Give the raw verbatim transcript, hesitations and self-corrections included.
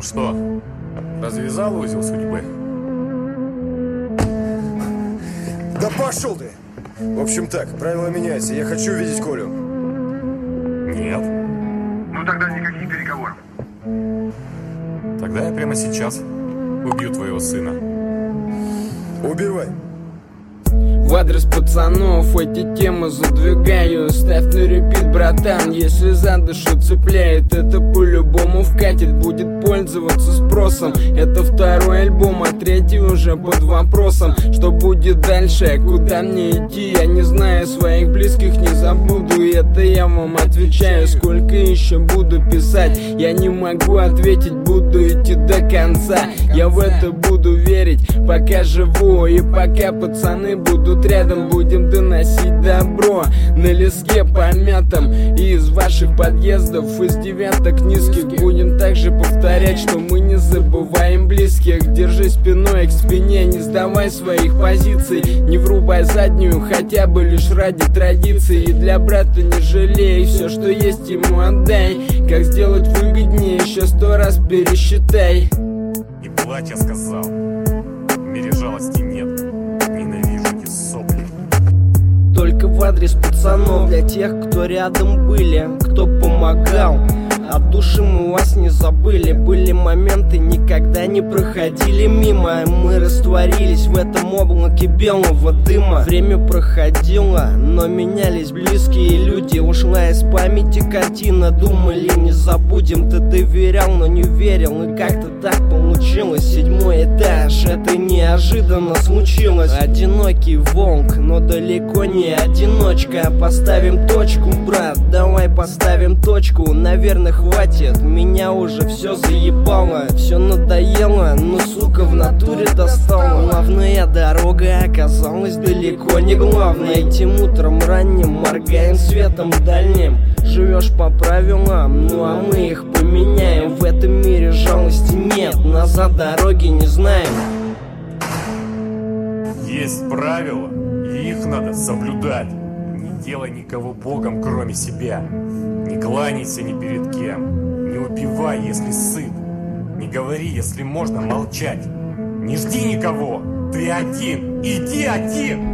Ну что, развязал узел судьбы? Да пошел ты! В общем так, правила меняются. Я хочу видеть Колю. Нет. Ну тогда никаких переговоров. Тогда я прямо сейчас убью твоего сына. Убивай. В адрес пацанов эти темы задвигаю. Ставь на репит, братан, если за душу цепляет. Это по-любому вкатит, будет пользоваться спросом. Это второй альбом, а третий уже под вопросом. Что будет дальше, куда мне идти? Я не знаю, своих близких не забуду. И это я вам отвечаю, сколько еще буду писать. Я не могу ответить, буду идти до конца. Я в это буду верить, пока живу. И пока пацаны будут рядом, будем доносить добро на леске помятом. И из ваших подъездов, из девяток низких будем также повторять, что мы не забываем близких. Держи спиной к спине, не сдавай своих позиций. Не врубай заднюю, хотя бы лишь ради традиции. И для брата не жалей, все, что есть, ему отдай. Как сделать выгоднее, еще сто раз пересчитай. Не плачь, я сказал. В мире жалости нет. Ненавижу эти сопли. Только в адрес пацанов, для тех, кто рядом были, кто помогал. От души мы вас не забыли. Были моменты, никогда не проходили мимо. Мы растворились в этом облаке белого дыма. Время проходило, но менялись близкие люди. Ушла из памяти картина, думали не забудем. Ты доверял, но не верил, и как-то так получилось. Седьмой этаж, это неожиданно случилось. Одинокий волк, но далеко не одиночка. Поставим точку, брат, давай поставим точку. Наверное, хватит, меня уже все заебало. Все надоело, но сука в натуре достала. Главная дорога оказалась далеко не главной. Этим утром ранним моргаем светом дальним. Живешь по правилам, ну а мы их поменяем. В этом мире жалости нет, назад дороги не знаем. Есть правила, и их надо соблюдать. Не делай никого богом, кроме себя. Не кланяйся ни перед кем. Не убивай, если сыт. Не говори, если можно молчать. Не жди никого. Ты один. Иди один.